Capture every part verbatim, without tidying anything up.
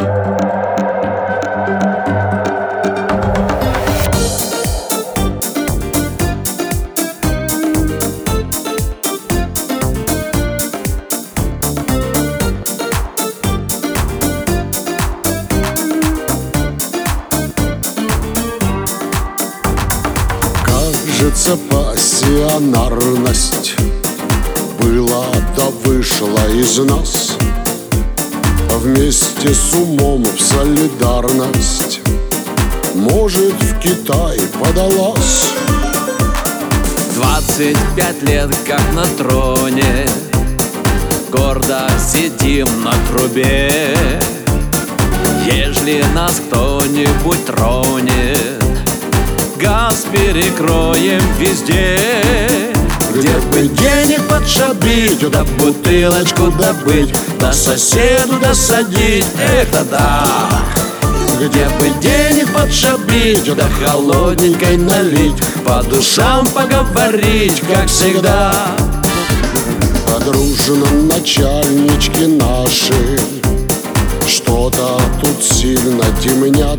Кажется, пассионарность была да вышла из нас, вместе с умом в солидарность, может, в Китай подалась. Двадцать пять лет как на троне, гордо сидим на трубе. Ежели нас кто-нибудь тронет, газ перекроем везде. Где бы денег подшабить, да бутылочку добыть, да соседу досадить, это да. Где бы денег подшабить, да холодненькой налить, по душам поговорить, как всегда. Подружно начальнички наши что-то тут сильно темнят.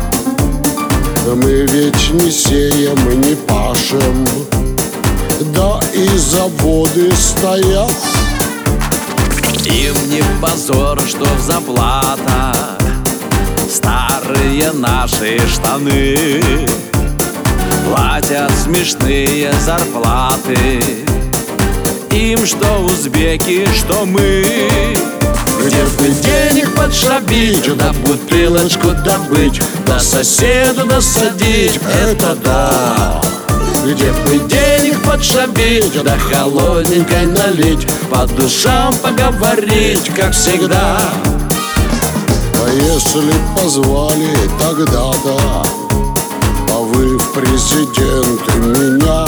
Мы ведь не сеем и не пашем, да и заводы стоят. Им не позор, что в заплатах старые наши штаны, платят смешные зарплаты. Им что узбеки, что мы. Где бы денег подшабить, да бутылочку добыть, да соседу досадить, это да. Где бы денег подшабить, да холодненькой налить, по душам поговорить, как всегда. А если позвали тогда-то, а вы в президенты меня,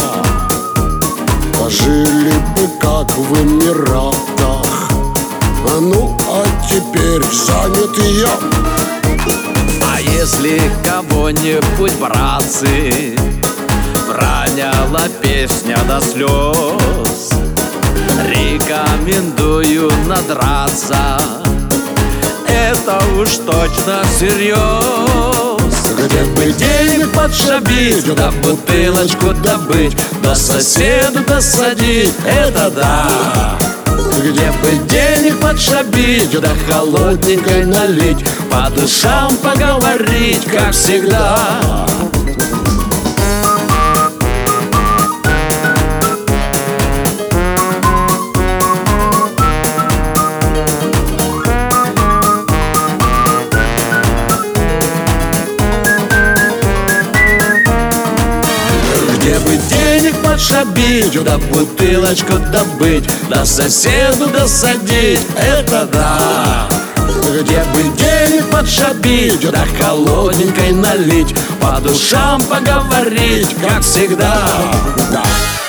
пожили бы как в Эмиратах, а ну, а теперь занят я. А если кого-нибудь, братцы, проняла песня до слез, рекомендую надраться, это уж точно всерьез. Где бы денег подшабить, да бутылочку добыть, да соседу досадить, это да. Где бы денег подшабить, да холодненькой налить, по душам поговорить, как всегда. Где бы денег подшабить, да бутылочку добыть, да соседу досадить, это да. Где бы денег подшабить, да холодненькой налить, по душам поговорить, как всегда. Да.